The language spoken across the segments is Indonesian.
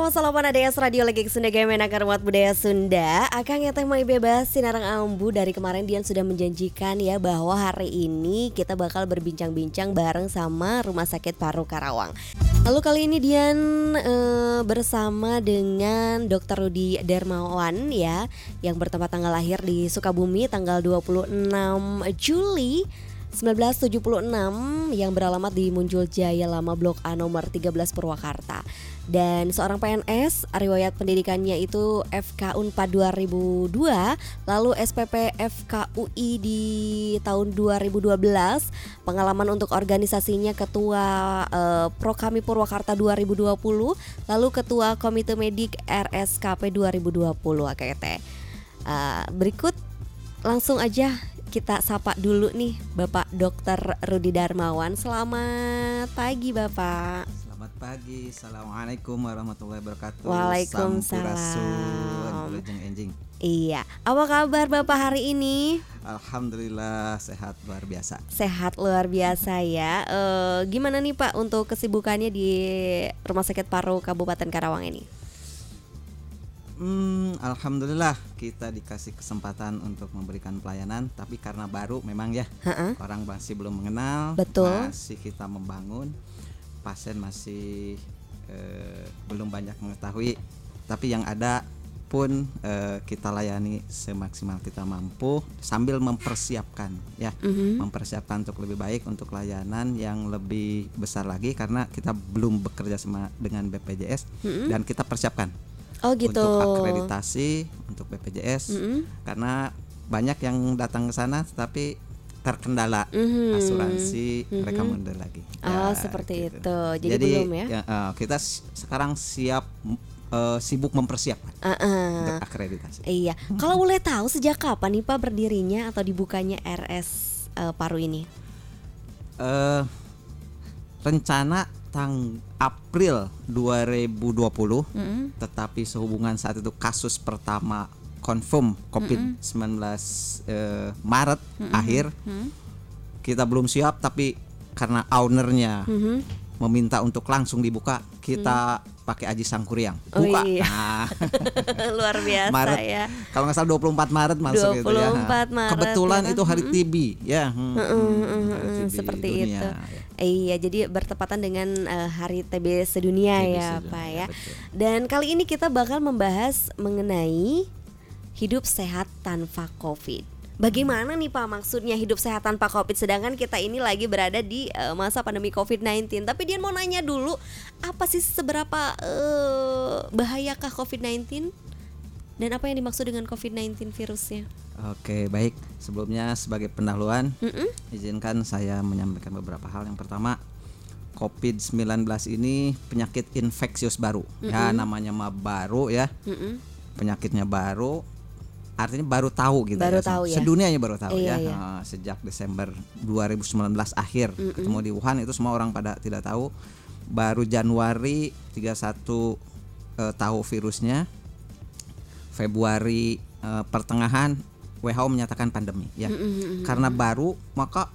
Salaman ADS Radio Legek Sunda Gemenak Karmat Budaya Sunda. Akang ya teh mai bebas sinarang ambu. Dari kemarin Dian sudah menjanjikan ya bahwa hari ini kita bakal berbincang-bincang bareng sama Rumah Sakit Paru Karawang. Lalu kali ini Dian bersama dengan Dr. Rudy Darmawan ya, yang bertempat tanggal lahir di Sukabumi tanggal 26 Juli 1976, yang beralamat di Muncul Jaya Lama Blok A nomor 13 Purwakarta. Dan seorang PNS, riwayat pendidikannya itu FK Unpad 2002, lalu SPP FKUI di tahun 2012. Pengalaman untuk organisasinya Ketua Prokami Purwakarta 2020, lalu Ketua Komite Medik RSKP 2020 AKT. Berikut langsung aja kita sapa dulu nih Bapak Dr. Rudy Darmawan. Selamat pagi Bapak. Selamat pagi. Assalamualaikum warahmatullahi wabarakatuh. Waalaikumsalam. Enjing. Iya, apa kabar Bapak hari ini? Alhamdulillah sehat luar biasa. Sehat luar biasa ya. Gimana nih Pak untuk kesibukannya di Rumah Sakit Paru Kabupaten Karawang ini? Alhamdulillah kita dikasih kesempatan untuk memberikan pelayanan, tapi karena baru memang ya, orang masih belum mengenal. Betul. Masih kita membangun, pasien masih belum banyak mengetahui, tapi yang ada pun kita layani semaksimal kita mampu sambil mempersiapkan ya, mempersiapkan untuk lebih baik, untuk layanan yang lebih besar lagi, karena kita belum bekerja sama dengan BPJS dan kita persiapkan. Oh gitu. Untuk akreditasi untuk BPJS, karena banyak yang datang ke sana tapi terkendala asuransi, mereka mundur lagi. Oh ya, seperti gitu. Jadi belum ya? Kita sekarang sibuk mempersiapkan untuk akreditasi. Iya. Kalau boleh tahu sejak kapan nih Pak berdirinya atau dibukanya RS Paru ini? Rencana April 2020, tetapi sehubungan saat itu kasus pertama confirm COVID-19 Maret akhir, kita belum siap, tapi karena ownernya meminta untuk langsung dibuka, kita pakai Aji Sangkuriang buka. Luar biasa Maret, ya. Kalau nggak salah 24 Maret masuk 24 gitu ya. Maret, kebetulan ya kan? itu hari TB ya. TB Seperti dunia, itu. Ya. Iya, jadi bertepatan dengan Hari TB Sedunia TB ya sedunia, Pak ya. betul. Dan kali ini kita bakal membahas mengenai hidup sehat tanpa COVID. Bagaimana nih Pak maksudnya hidup sehat tanpa COVID, sedangkan kita ini lagi berada di masa pandemi COVID-19. Tapi dia mau nanya dulu, apa sih seberapa bahayakah COVID-19? Dan apa yang dimaksud dengan COVID-19 virusnya? Oke, baik. Sebelumnya sebagai pendahuluan, izinkan saya menyampaikan beberapa hal. Yang pertama, COVID-19 ini penyakit infeksius baru. Ya, namanya mah baru ya. Penyakitnya baru, artinya baru tahu gitu. Baru tahu ya. Sedunianya baru tahu iya, ya. Iya. Sejak Desember 2019 akhir ketemu di Wuhan, itu semua orang pada tidak tahu. Baru Januari 31 tahu virusnya. Februari pertengahan WHO menyatakan pandemi ya. Karena baru, maka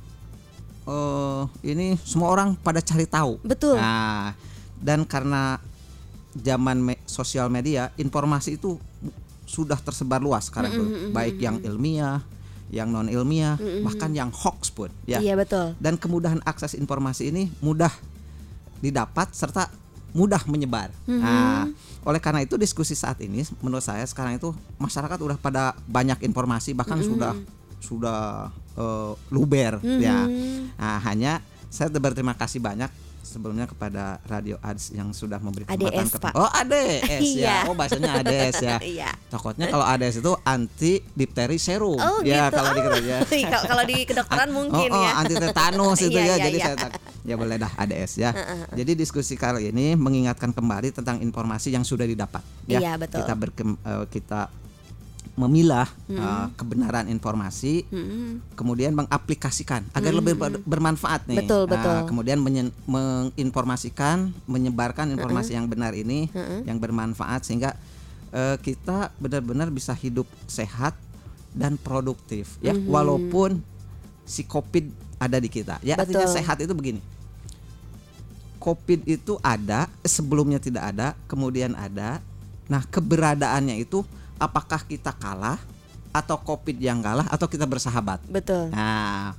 ini semua orang pada cari tahu. Betul. Nah, dan karena zaman sosial media, informasi itu sudah tersebar luas sekarang tuh, baik yang ilmiah, yang non ilmiah, bahkan yang hoax pun ya. Iya betul. Dan kemudahan akses informasi ini mudah didapat serta mudah menyebar. Nah, oleh karena itu diskusi saat ini menurut saya sekarang itu masyarakat udah pada banyak informasi, bahkan sudah luber ya. Nah, hanya saya berterima kasih banyak sebelumnya kepada Radio ADS yang sudah memberi kesempatan ADS, Pak. Oh, ADS ya. Oh, bahasanya ADS ya. Iya. Takutnya kalau ADS itu anti difteri serum. Oh, ya, gitu. kalau di ya. Kalau di kedokteran mungkin ya. Anti tetanus itu Iya, ya. Jadi iya. ya boleh dah ADS ya. Jadi diskusi kali ini mengingatkan kembali tentang informasi yang sudah didapat ya. Iya, betul. Kita memilah kebenaran informasi, kemudian mengaplikasikan agar lebih bermanfaat nih. Betul. Kemudian menginformasikan, menyebarkan informasi yang benar ini, yang bermanfaat, sehingga kita benar-benar bisa hidup sehat dan produktif ya, walaupun si COVID ada di kita ya. Betul. Artinya sehat itu begini, COVID itu ada, sebelumnya tidak ada, kemudian ada. Nah, keberadaannya itu apakah kita kalah atau COVID yang kalah atau kita bersahabat? Betul. Nah,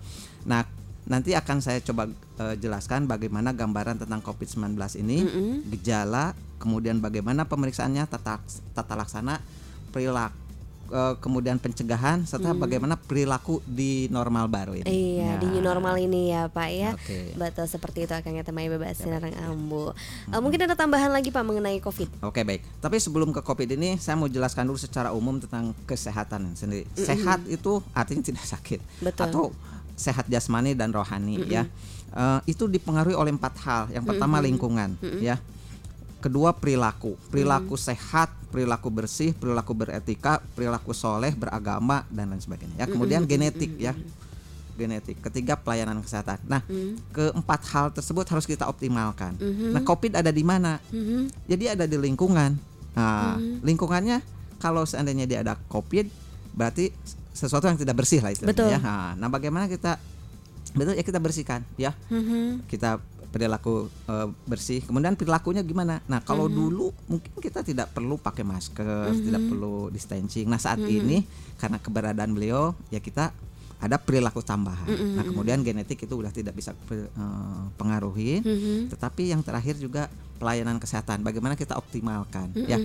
nanti akan saya coba jelaskan bagaimana gambaran tentang COVID-19 ini, gejala, kemudian bagaimana pemeriksaannya, tata laksana, perilaku, kemudian pencegahan, serta bagaimana perilaku di normal baru ini. Iya, di new normal ini ya Pak ya. Oke. Betul, seperti itu Akang Temai Bebas Sinarang Ambu. Mungkin ada tambahan lagi Pak mengenai COVID. Oke, baik. Tapi sebelum ke COVID ini, saya mau jelaskan dulu secara umum tentang kesehatan sendiri. Sehat itu artinya tidak sakit. Betul. Atau sehat jasmani dan rohani ya. Itu dipengaruhi oleh 4 hal. Yang pertama lingkungan ya. Kedua perilaku sehat, perilaku bersih, perilaku beretika, perilaku soleh, beragama dan lain sebagainya. Ya, kemudian genetik ya, genetik. Ketiga pelayanan kesehatan. Nah, keempat hal tersebut harus kita optimalkan. Nah, COVID ada di mana? Jadi ada di lingkungan. Nah, lingkungannya kalau seandainya dia ada COVID, berarti sesuatu yang tidak bersih lah istilahnya. Ya. Nah, bagaimana kita kita bersihkan ya. Kita perilaku bersih. Kemudian perilakunya gimana? Nah, kalau dulu mungkin kita tidak perlu pakai masker, tidak perlu distancing. Nah, saat ini karena keberadaan beliau ya kita ada perilaku tambahan. Nah, kemudian genetik itu udah tidak bisa pengaruhi. Tetapi yang terakhir juga pelayanan kesehatan. Bagaimana kita optimalkan ya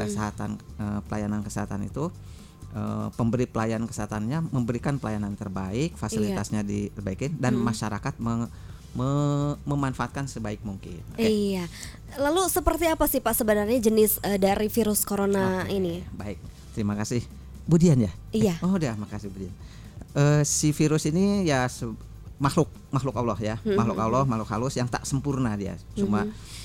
pelayanan kesehatan itu. Pemberi pelayanan kesehatannya memberikan pelayanan terbaik, fasilitasnya diperbaikin dan masyarakat memanfaatkan sebaik mungkin. Iya. Lalu seperti apa sih Pak sebenarnya jenis dari virus corona ini? Baik, terima kasih Budian ya. Iya. Makasih Budian. Si virus ini ya makhluk Allah ya, makhluk Allah, makhluk halus yang tak sempurna dia. Cuma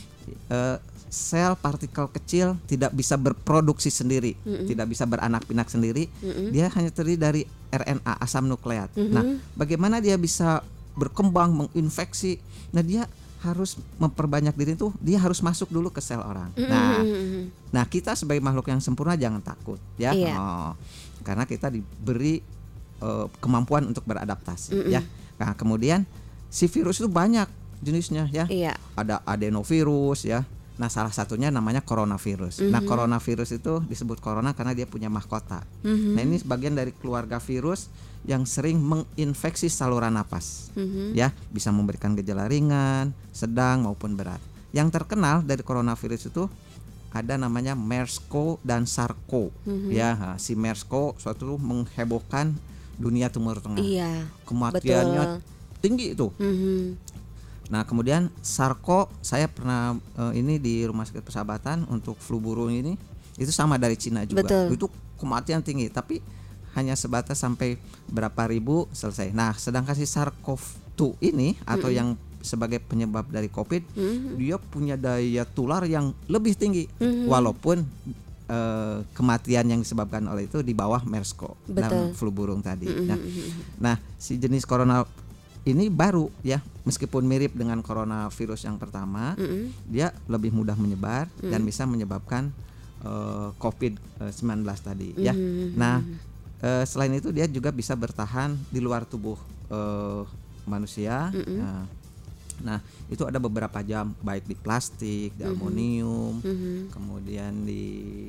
sel partikel kecil tidak bisa berproduksi sendiri, tidak bisa beranak pinak sendiri. Dia hanya terdiri dari RNA, asam nukleat. Nah, bagaimana dia bisa berkembang, menginfeksi? Nah, dia harus memperbanyak diri itu, dia harus masuk dulu ke sel orang. Nah, kita sebagai makhluk yang sempurna jangan takut ya. Karena kita diberi kemampuan untuk beradaptasi ya. Nah, kemudian si virus itu banyak jenisnya ya. Ada adenovirus ya. Nah, salah satunya namanya coronavirus. Nah, coronavirus itu disebut corona karena dia punya mahkota. Nah, ini sebagian dari keluarga virus yang sering menginfeksi saluran napas. Ya, bisa memberikan gejala ringan, sedang maupun berat. Yang terkenal dari coronavirus itu ada namanya MERS-CoV dan SARS-CoV. Ya, si MERS-CoV suatu menghebohkan dunia Timur Tengah. Kematiannya tinggi itu. Nah, kemudian SARS-CoV saya pernah ini di Rumah Sakit Persahabatan untuk flu burung ini itu sama dari Cina juga. Itu kematian tinggi tapi hanya sebatas sampai berapa ribu selesai. Nah, sedangkan si SARS-CoV-2 ini atau yang sebagai penyebab dari COVID, dia punya daya tular yang lebih tinggi walaupun kematian yang disebabkan oleh itu di bawah MERS-CoV dan flu burung tadi. Nah, si jenis corona ini baru ya, meskipun mirip dengan coronavirus yang pertama, dia lebih mudah menyebar dan bisa menyebabkan COVID-19 tadi ya. Nah, selain itu dia juga bisa bertahan di luar tubuh manusia. Nah, itu ada beberapa jam, baik di plastik, di aluminium, kemudian di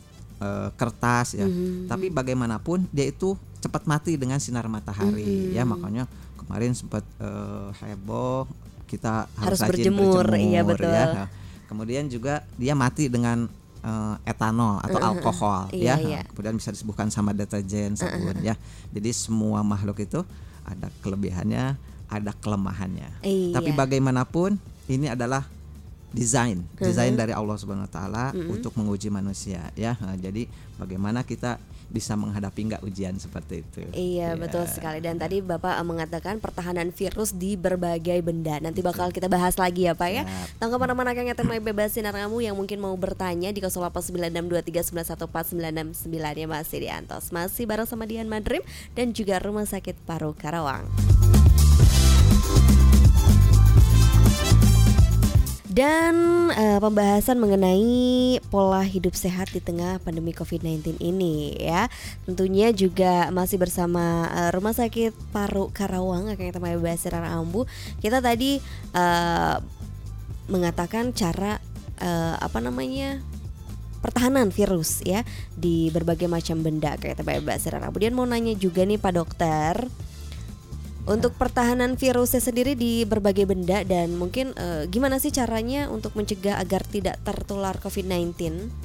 kertas ya. Tapi bagaimanapun dia itu cepat mati dengan sinar matahari ya. Makanya kemarin sempat heboh kita harus rajin berjemur iya betul. Ya. Nah, kemudian juga dia mati dengan etanol atau alkohol ya. Kemudian bisa disembuhkan sama deterjen, sabun ya. Jadi semua makhluk itu ada kelebihannya, ada kelemahannya. Tapi bagaimanapun ini adalah desain dari Allah Subhanahu wa taala untuk menguji manusia ya. Nah, jadi bagaimana kita bisa menghadapi nggak ujian seperti itu. Iya, betul sekali. Dan tadi Bapak mengatakan pertahanan virus di berbagai benda. Nanti bakal kita bahas lagi ya Pak ya. Tanggapan teman Akang Temai Bebas Sinar Kamu yang mungkin mau bertanya di 089623914969 ya, masih di Antos. Masih bareng sama Dian Madrim dan juga Rumah Sakit Paru Karawang. Dan pembahasan mengenai pola hidup sehat di tengah pandemi COVID-19 ini ya. Tentunya juga masih bersama Rumah Sakit Paru Karawang Akang Temai Bebas Sinar Ambu. Kita tadi mengatakan cara pertahanan virus ya di berbagai macam benda kayak Mbak Sirara. Kemudian mau nanya juga nih Pak Dokter, untuk pertahanan virusnya sendiri di berbagai benda dan mungkin gimana sih caranya untuk mencegah agar tidak tertular COVID-19?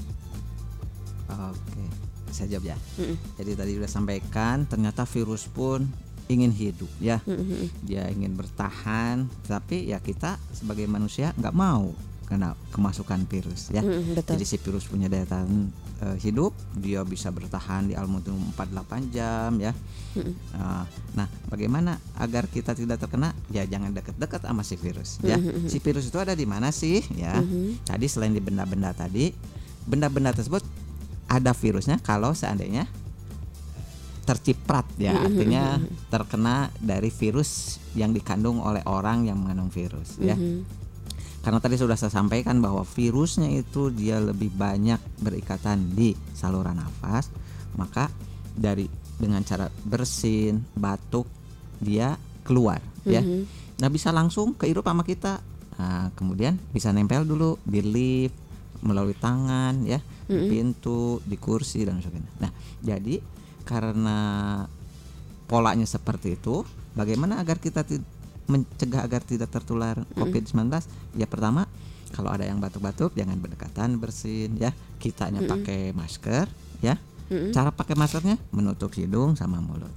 Oke, saya jawab ya. Jadi tadi sudah sampaikan, ternyata virus pun ingin hidup ya. Dia ingin bertahan, tapi ya kita sebagai manusia nggak mau kena kemasukan virus ya. Betul. Jadi si virus punya daya tahan hidup, dia bisa bertahan di aluminium 48 jam ya. Nah, bagaimana agar kita tidak terkena? Ya jangan dekat-dekat sama si virus ya. Si virus itu ada di mana sih ya? Tadi selain di benda-benda tadi, benda-benda tersebut ada virusnya kalau seandainya terciprat ya, artinya terkena dari virus yang dikandung oleh orang yang mengandung virus ya. Karena tadi sudah saya sampaikan bahwa virusnya itu dia lebih banyak berikatan di saluran nafas, maka dengan cara bersin, batuk dia keluar ya. Nah, bisa langsung kehirup sama kita. Nah, kemudian bisa nempel dulu di lift, melalui tangan ya, di pintu, di kursi dan sebagainya. Nah, jadi karena polanya seperti itu, bagaimana agar kita mencegah agar tidak tertular COVID-19? Ya pertama, kalau ada yang batuk-batuk jangan berdekatan, bersin ya. Kitanya pakai masker ya. Cara pakai maskernya menutup hidung sama mulut.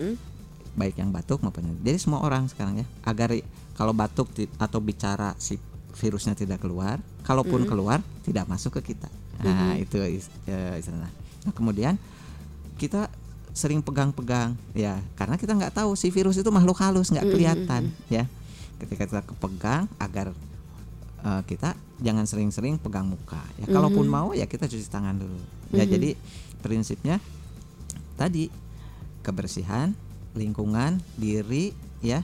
Baik yang batuk maupun jadi semua orang sekarang ya, agar kalau batuk atau bicara si virusnya tidak keluar, kalaupun keluar tidak masuk ke kita. Nah, itu istilah. Nah, kemudian kita sering pegang-pegang ya, karena kita nggak tahu si virus itu makhluk halus, nggak kelihatan ya. Ketika kita kepegang, agar kita jangan sering-sering pegang muka ya. Kalaupun mau ya kita cuci tangan dulu ya. Jadi prinsipnya tadi kebersihan lingkungan diri ya,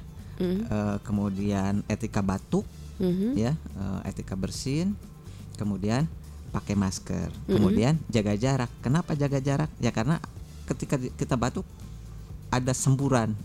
kemudian etika batuk ya, etika bersin, kemudian pakai masker, kemudian jaga jarak. Kenapa jaga jarak? Ya karena ketika kita batuk ada semburan,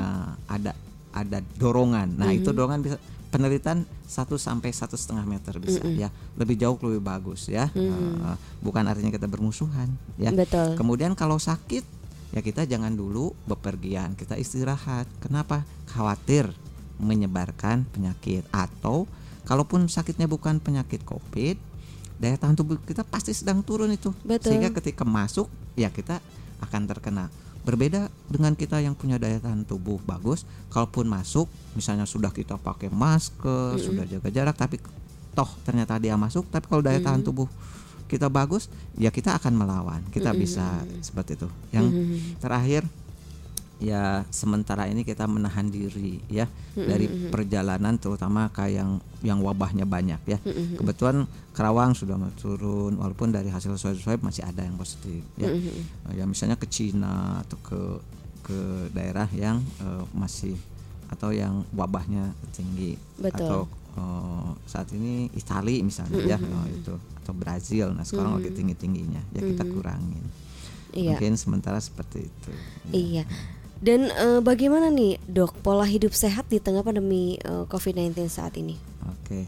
ada dorongan. Nah, itu dorongan bisa penelitian 1 sampai 1,5 meter bisa ya. Lebih jauh lebih bagus ya. Bukan artinya kita bermusuhan ya. Betul. Kemudian kalau sakit ya kita jangan dulu bepergian, kita istirahat. Kenapa? Khawatir menyebarkan penyakit, atau kalaupun sakitnya bukan penyakit COVID, daya tahan tubuh kita pasti sedang turun itu. Betul. Sehingga ketika masuk ya kita akan terkena. Berbeda dengan kita yang punya daya tahan tubuh bagus, kalaupun masuk misalnya sudah kita pakai masker, sudah jaga jarak, tapi toh ternyata dia masuk, tapi kalau daya tahan tubuh kita bagus ya kita akan melawan, kita bisa seperti itu. Yang terakhir ya, sementara ini kita menahan diri ya dari perjalanan, terutama kayak yang wabahnya banyak ya. Kebetulan Karawang sudah turun, walaupun dari hasil swab masih ada yang positif ya. Ya misalnya ke Cina atau ke daerah yang masih atau yang wabahnya tinggi. Betul. Atau saat ini Italia misalnya ya, itu atau Brazil. Nah, sekarang lagi tinggi-tingginya ya, kita kurangin. Iya. Mungkin sementara seperti itu. Iya. Dan bagaimana nih Dok pola hidup sehat di tengah pandemi COVID-19 saat ini? Oke,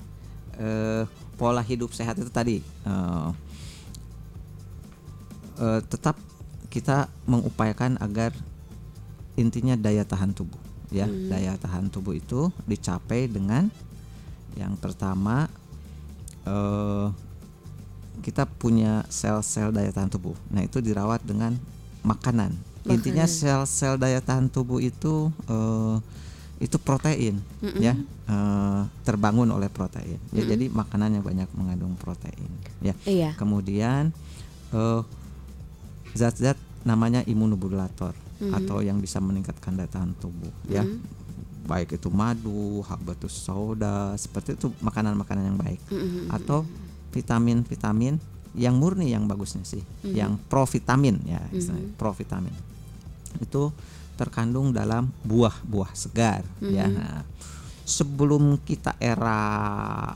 pola hidup sehat itu tadi tetap kita mengupayakan agar intinya daya tahan tubuh ya. Daya tahan tubuh itu dicapai dengan yang pertama, kita punya sel-sel daya tahan tubuh. Nah, itu dirawat dengan makanan. Intinya sel-sel daya tahan tubuh itu protein ya, terbangun oleh protein ya. Jadi makanan yang banyak mengandung protein ya. Iya. Kemudian zat-zat namanya imunomodulator atau yang bisa meningkatkan daya tahan tubuh ya. Baik itu madu, habatus sauda, seperti itu makanan-makanan yang baik. Atau vitamin-vitamin yang murni, yang bagusnya sih, yang provitamin ya, istilahnya provitamin. Itu terkandung dalam buah-buah segar ya. Nah, sebelum kita era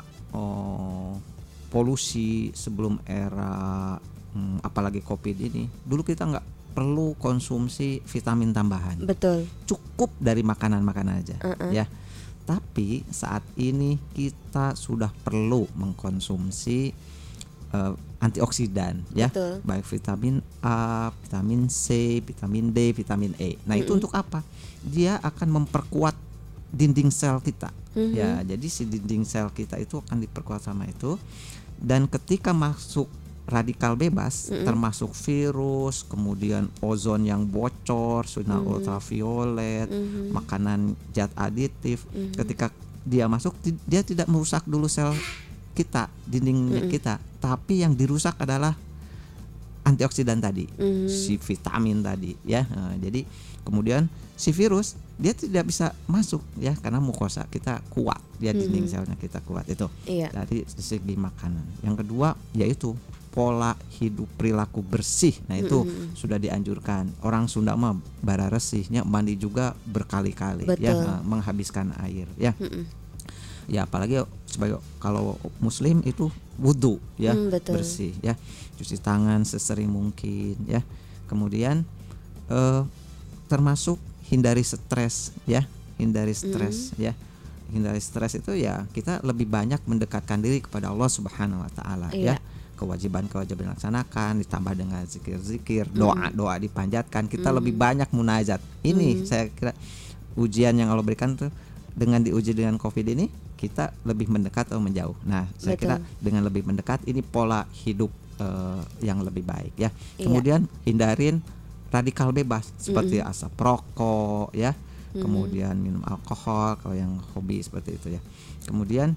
polusi, sebelum era apalagi COVID ini, dulu kita nggak perlu konsumsi vitamin tambahan. Betul. Cukup dari makanan-makanan aja ya. Tapi saat ini kita sudah perlu mengkonsumsi antioksidan ya, Betul. baik vitamin A, vitamin C, vitamin D, vitamin E. Nah itu untuk apa? Dia akan memperkuat dinding sel kita. Ya, jadi si dinding sel kita itu akan diperkuat sama itu. Dan ketika masuk radikal bebas, termasuk virus, kemudian ozon yang bocor, sinar ultraviolet, makanan zat aditif, ketika dia masuk, dia tidak merusak dulu sel kita, dinding kita, tapi yang dirusak adalah antioksidan tadi, si vitamin tadi ya. Jadi kemudian si virus dia tidak bisa masuk ya, karena mukosa kita kuat, dia dinding selnya kita kuat itu. Iya. Dari segi makanan. Yang kedua yaitu pola hidup perilaku bersih. Nah itu sudah dianjurkan. Orang Sunda mah bara resihnya mandi juga berkali-kali ya, menghabiskan air ya. Ya apalagi sebagai kalau muslim itu wudu ya, bersih ya, cuci tangan sesering mungkin ya. Kemudian termasuk hindari stres ya, hindari stres ya. Hindari stres itu ya kita lebih banyak mendekatkan diri kepada Allah Subhanahu wa taala ya. Kewajiban-kewajiban dilaksanakan, ditambah dengan zikir-zikir, doa-doa dipanjatkan, kita lebih banyak munajat. Ini saya kira ujian yang Allah berikan tuh, dengan diuji dengan Covid ini kita lebih mendekat atau menjauh. Nah, saya kira dengan lebih mendekat ini pola hidup yang lebih baik ya. Kemudian hindarin radikal bebas seperti asap rokok ya. Kemudian minum alkohol kalau yang hobi seperti itu ya. Kemudian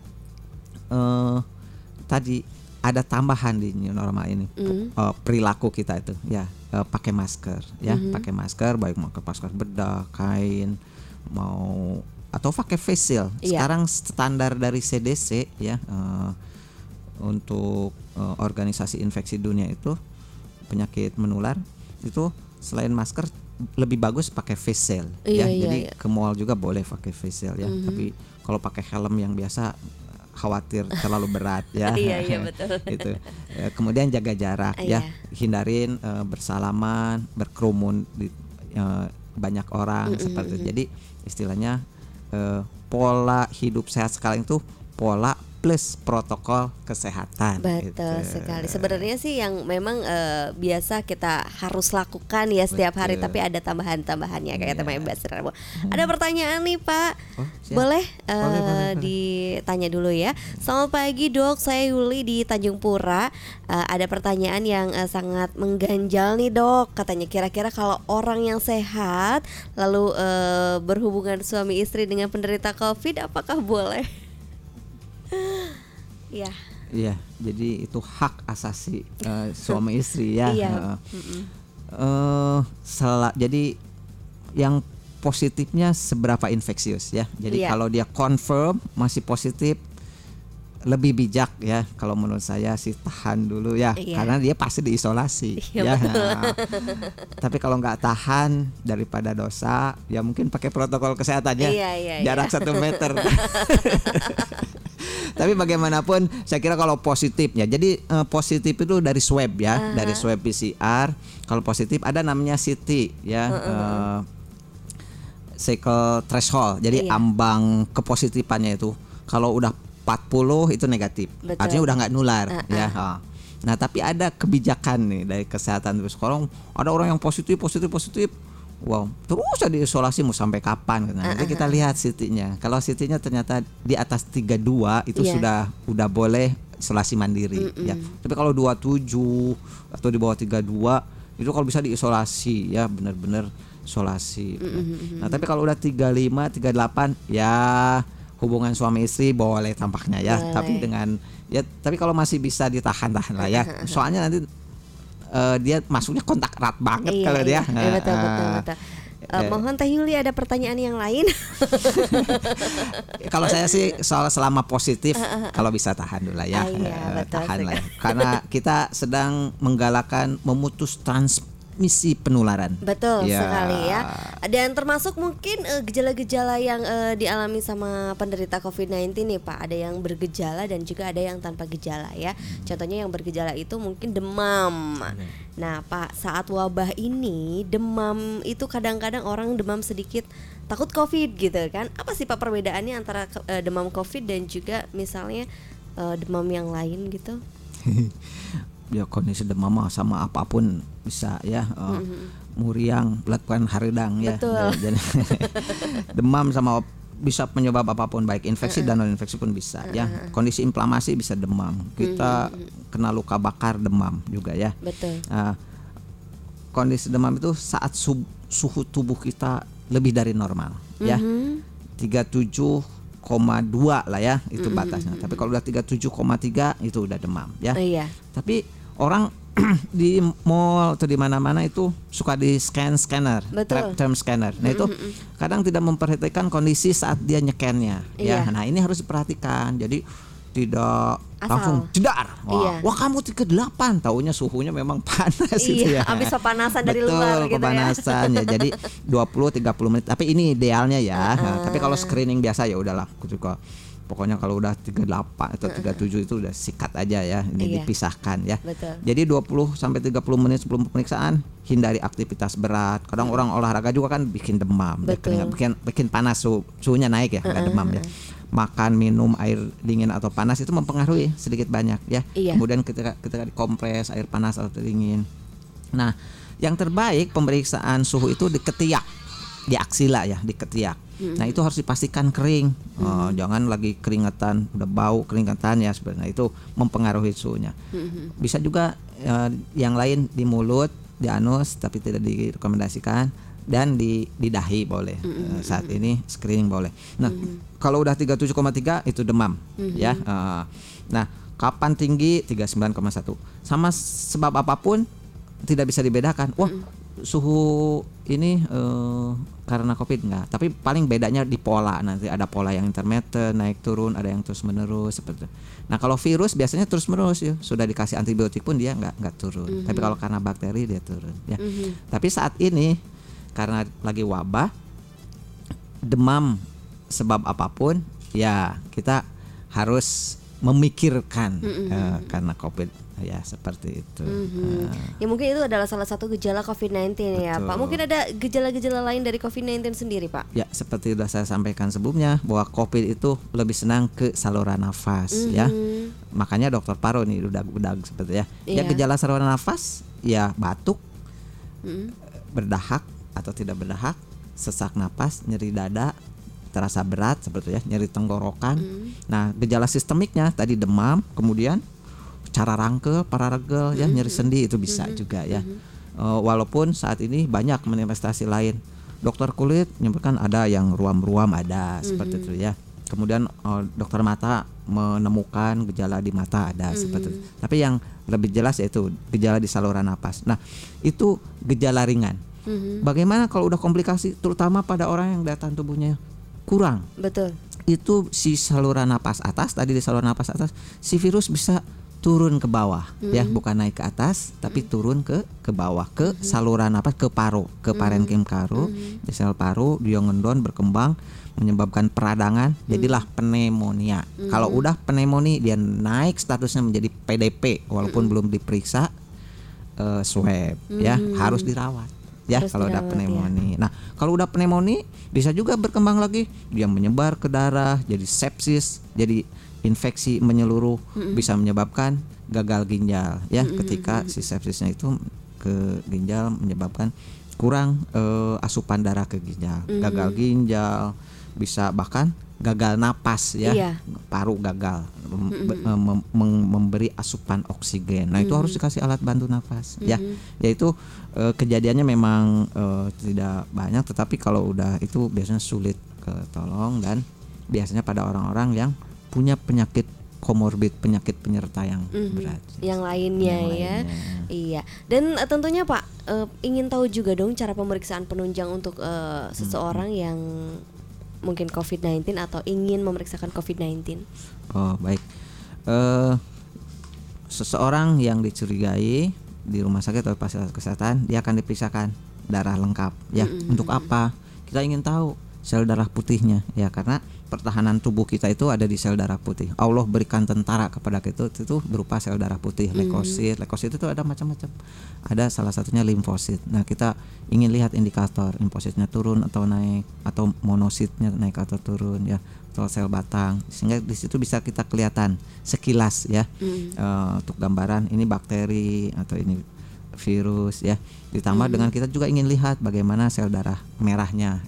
tadi ada tambahan di new normal ini, perilaku kita itu ya, pakai masker ya, pakai masker, baik mau masker bedah, kain, mau atau pakai face shield. Sekarang standar dari CDC ya, untuk organisasi infeksi dunia itu penyakit menular itu selain masker lebih bagus pakai face shield ya. Jadi ke mall juga boleh pakai face shield ya, tapi kalau pakai helm yang biasa khawatir terlalu berat ya. Iya betul. Itu. Kemudian jaga jarak ya, hindarin bersalaman, berkerumun di banyak orang seperti itu. Jadi istilahnya pola hidup sehat sekarang itu pola plus protokol kesehatan. Betul gitu. sekali. Sebenarnya sih yang memang biasa kita harus lakukan ya setiap hari, tapi ada tambahan-tambahannya kayak teman Mbak Sira. Ada pertanyaan nih Pak, boleh ditanya dulu ya. Selamat pagi Dok, saya Yuli di Tanjung Pura. Ada pertanyaan yang sangat mengganjal nih Dok. Katanya kira-kira kalau orang yang sehat lalu berhubungan suami istri dengan penderita COVID, apakah boleh? Iya. Iya, jadi itu hak asasi suami istri ya. Jadi yang positifnya seberapa infeksius ya. Jadi kalau dia confirm masih positif, lebih bijak ya. Kalau menurut saya sih tahan dulu ya, karena dia pasti diisolasi ya. Tapi kalau nggak tahan daripada dosa, ya mungkin pakai protokol kesehatannya, jarak 1 meter. Tapi bagaimanapun saya kira kalau positifnya, jadi positif itu dari swab ya, dari swab PCR. Kalau positif ada namanya CT ya, cycle threshold. Jadi ambang kepositifan itu kalau udah 40 itu negatif, artinya udah nggak nular ya. Nah tapi ada kebijakan nih dari kesehatan terus. Kalau ada orang yang positif, wow, terus ada isolasi mau sampai kapan? Nah, nanti kita lihat CT-nya. Kalau CT-nya ternyata di atas 32 itu sudah boleh isolasi mandiri ya. Tapi kalau 27 atau di bawah 32 itu kalau bisa diisolasi ya, benar-benar isolasi. Nah, tapi kalau udah 35, 38 ya hubungan suami istri boleh tampaknya ya. Tapi tapi kalau masih bisa ditahan-tahan lah ya. Soalnya nanti dia masuknya kontak erat banget kalau dia. Betul. Mohon Teh Yuli ada pertanyaan yang lain. Kalau saya sih soal selama positif kalau bisa tahan dulu lah ya. Tahan lah ya. Karena kita sedang menggalakkan memutus transmisi penularan. Betul sekali ya. Dan termasuk mungkin gejala-gejala yang dialami sama penderita COVID-19 nih Pak. Ada yang bergejala dan juga ada yang tanpa gejala ya. Contohnya yang bergejala itu mungkin demam. Nah Pak, saat wabah ini demam itu kadang-kadang orang demam sedikit takut COVID gitu kan. Apa sih Pak perbedaannya antara demam COVID dan juga misalnya demam yang lain gitu? Ya kondisi demam mah sama apapun bisa ya, muriang, lakukan haridang ya. Betul. Jadi demam sama bisa penyebab apapun, baik infeksi dan non infeksi pun bisa ya. Kondisi inflamasi bisa demam. Kita kena luka bakar demam juga ya. Betul. Kondisi demam itu saat suhu tubuh kita lebih dari normal ya. 37,2 lah ya itu batasnya. Tapi kalau udah 37,3 itu udah demam ya. Iya. Tapi orang di mall atau di mana-mana itu suka di scanner, term scanner. Nah itu kadang tidak memperhatikan kondisi saat dia nyekennya. Ya, nah ini harus diperhatikan. Jadi tidak langsung jedar. Wah kamu 38, taunya suhunya memang panas gitu ya. Habis kepanasan dari Betul, luar gitu kepanasan ya. Jadi 20-30 menit. Tapi ini idealnya ya. Tapi kalau screening biasa ya udahlah. Pokoknya kalau udah 38 atau 37 itu udah sikat aja ya. Ini dipisahkan ya. Betul. Jadi 20 sampai 30 menit sebelum pemeriksaan hindari aktivitas berat. Kadang orang olahraga juga kan bikin demam, bikin panas, suhunya naik ya, enggak demam ya. Makan, minum air dingin atau panas itu mempengaruhi sedikit banyak ya. Kemudian ketika dikompres air panas atau dingin. Nah, yang terbaik pemeriksaan suhu itu di ketiak, di aksila ya, di ketiak. Nah itu harus dipastikan kering, jangan lagi keringetan, udah bau keringetan ya sebenarnya itu mempengaruhi suhunya. Bisa juga yang lain di mulut, di anus, tapi tidak direkomendasikan, dan di dahi boleh. Saat ini screening boleh. Nah kalau udah 37,3 itu demam ya. Nah kapan tinggi 39,1 sama sebab apapun tidak bisa dibedakan. Wah suhu ini karena COVID enggak, tapi paling bedanya di pola. Nanti ada pola yang intermittent, naik turun, ada yang terus menerus seperti itu. Nah kalau virus biasanya terus menerus ya, sudah dikasih antibiotik pun dia enggak turun. Tapi kalau karena bakteri dia turun ya. Tapi saat ini karena lagi wabah, demam sebab apapun ya kita harus memikirkan karena COVID ya seperti itu. Ya mungkin itu adalah salah satu gejala COVID-19 ya Pak. Mungkin ada gejala-gejala lain dari COVID-19 sendiri Pak? Ya seperti sudah saya sampaikan sebelumnya bahwa COVID itu lebih senang ke saluran nafas ya. Makanya dokter paru nih udah seperti ya. Ya gejala saluran nafas ya batuk, berdahak atau tidak berdahak, sesak napas, nyeri dada, terasa berat seperti ya, nyeri tenggorokan. Nah gejala sistemiknya tadi demam, kemudian cara rangkel, pararegel ya, nyeri sendi itu bisa juga ya. Walaupun saat ini banyak manifestasi lain. Dokter kulit menyebutkan ada yang ruam-ruam ada seperti itu ya. Kemudian dokter mata menemukan gejala di mata ada seperti itu. Tapi yang lebih jelas yaitu gejala di saluran napas. Nah, itu gejala ringan. Bagaimana kalau udah komplikasi terutama pada orang yang daya tahan tubuhnya kurang? Betul. Itu si saluran napas atas, tadi di saluran napas atas si virus bisa turun ke bawah ya, bukan naik ke atas tapi turun ke bawah ke saluran napas, ke paru, ke parenkim paru, di sel paru dia ngendon berkembang menyebabkan peradangan, jadilah pneumonia. Kalau udah pneumonia dia naik statusnya menjadi PDP walaupun belum diperiksa swab ya, harus dirawat ya kalau udah pneumonia. Nah, kalau udah pneumonia bisa juga berkembang lagi, dia menyebar ke darah, jadi sepsis, jadi infeksi menyeluruh, bisa menyebabkan gagal ginjal ya. Ketika si sepsisnya itu ke ginjal menyebabkan kurang asupan darah ke ginjal, gagal ginjal, bisa bahkan gagal napas ya, paru gagal memberi asupan oksigen. Nah itu harus dikasih alat bantu nafas ya. Yaitu kejadiannya memang tidak banyak, tetapi kalau udah itu biasanya sulit ketolong dan biasanya pada orang-orang yang punya penyakit komorbid, penyakit penyerta yang berat. Yang lainnya ya. Iya. Dan tentunya Pak ingin tahu juga dong cara pemeriksaan penunjang untuk seseorang yang mungkin COVID-19 atau ingin memeriksakan COVID-19. Oh baik. Seseorang yang dicurigai di rumah sakit atau fasilitas kesehatan dia akan diperiksakan darah lengkap ya. Untuk apa? Kita ingin tahu sel darah putihnya ya, karena pertahanan tubuh kita itu ada di sel darah putih. Allah berikan tentara kepada kita itu berupa sel darah putih, leukosit. Leukosit itu ada macam-macam. Ada salah satunya limfosit. Nah, kita ingin lihat indikator limfositnya turun atau naik, atau monositnya naik atau turun ya, atau sel batang. Sehingga di situ bisa kita kelihatan sekilas ya. Untuk gambaran ini bakteri atau ini virus ya. Ditambah dengan kita juga ingin lihat bagaimana sel darah merahnya,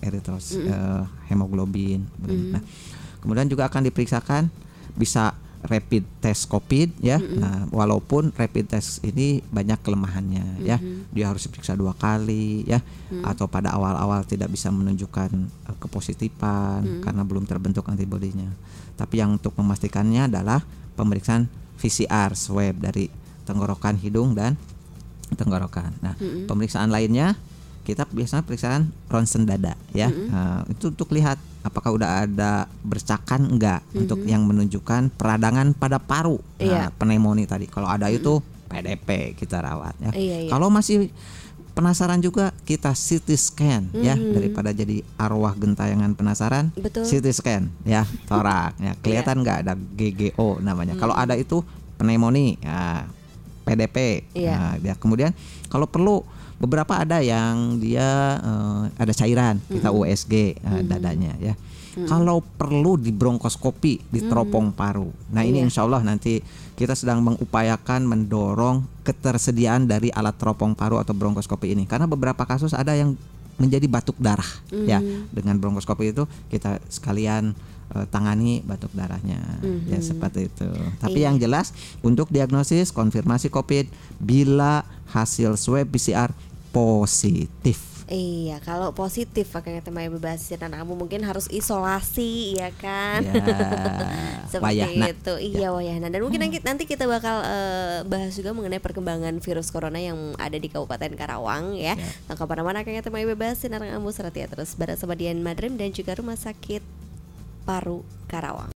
hemoglobin. Nah, kemudian juga akan diperiksakan bisa rapid test COVID ya. Nah, walaupun rapid test ini banyak kelemahannya ya. Dia harus diperiksa 2 kali ya. Atau pada awal-awal tidak bisa menunjukkan kepositifan karena belum terbentuk antibodinya. Tapi yang untuk memastikannya adalah pemeriksaan PCR swab dari tenggorokan, hidung dan tenggorokan. Nah, pemeriksaan lainnya kita biasanya pemeriksaan ronsen dada ya. Itu untuk lihat apakah udah ada bercakan enggak, untuk yang menunjukkan peradangan pada paru. Nah, pneumonia tadi. Kalau ada itu PDP kita rawat ya. Kalau masih penasaran juga kita CT scan ya, daripada jadi arwah gentayangan penasaran. CT scan ya, torak ya, kelihatan enggak ada GGO namanya. Kalau ada itu pneumonia ya, PDP. Nah, ya, kemudian kalau perlu beberapa ada yang dia ada cairan, kita USG dadanya ya. Kalau perlu di bronkoskopi di teropong paru. Nah, ini insya Allah nanti kita sedang mengupayakan mendorong ketersediaan dari alat teropong paru atau bronkoskopi ini, karena beberapa kasus ada yang menjadi batuk darah ya. Dengan bronkoskopi itu kita sekalian tangani batuk darahnya ya, seperti itu. Tapi yang jelas untuk diagnosis konfirmasi COVID bila hasil swab PCR positif. Iya, kalau positif makanya tema bebasin anak kamu mungkin harus isolasi ya kan. Ya, seperti wayahna. itu. Iya, wayahna. Dan mungkin nanti kita bakal bahas juga mengenai perkembangan virus corona yang ada di Kabupaten Karawang ya. Nah, kemana-mana kayaknya tema bebasin anak kamu serati terus bersama Dian Madrim dan juga Rumah Sakit Paru Karawang.